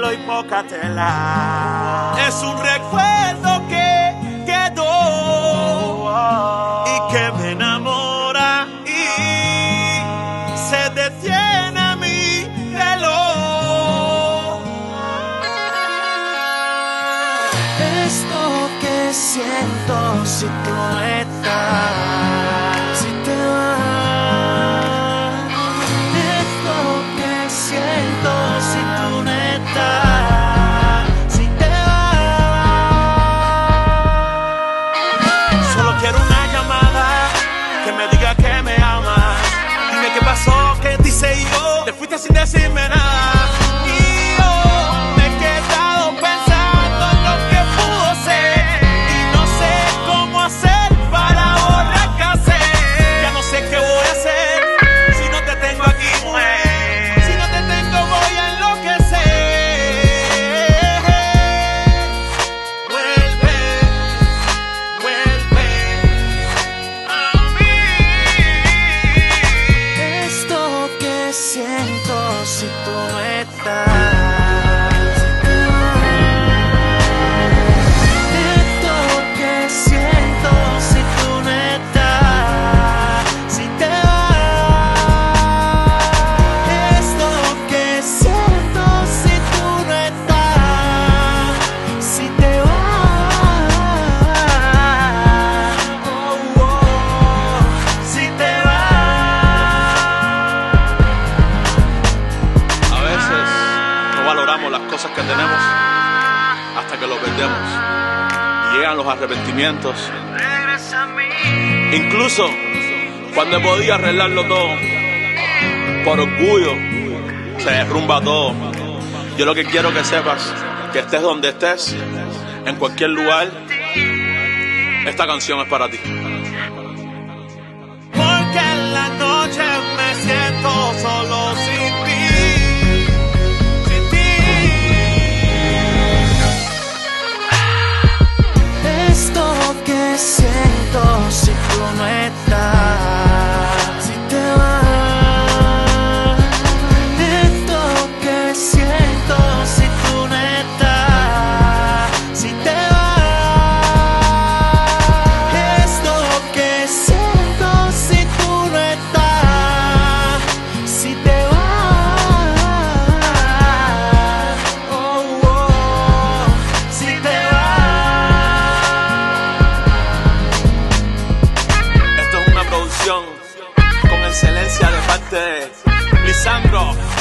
y poca tela. Es un recuerdo que quedó y que me enamora y se detiene mi reloj. Esto que siento si tú no estás, si te vas. Esto que siento si tú no estás, si te vas. Solo quiero una llamada que me diga que me amas. Dime qué pasó, qué te hice yo. Te fuiste sin decirme nada. Siento si tú no estás. Esto que siento si tú no estás, si te vas. Esto que siento si tú no estás, si te vas. Oh, oh, si te vas. Valoramos las cosas que tenemos hasta que lo perdemos y llegan los arrepentimientos. Incluso cuando he podido arreglarlo todo, por orgullo se derrumba todo. Yo lo que quiero que sepas, que estés donde estés, en cualquier lugar, esta canción es para ti. Porque en la noche me siento solo sin ti. Siento si tú no estás, si te vas. Esto que siento si tú no estás, si te vas. Esto que siento si tú no estás, si te vas. Oh, oh, si te vas. Con excelencia de parte de Lisandro.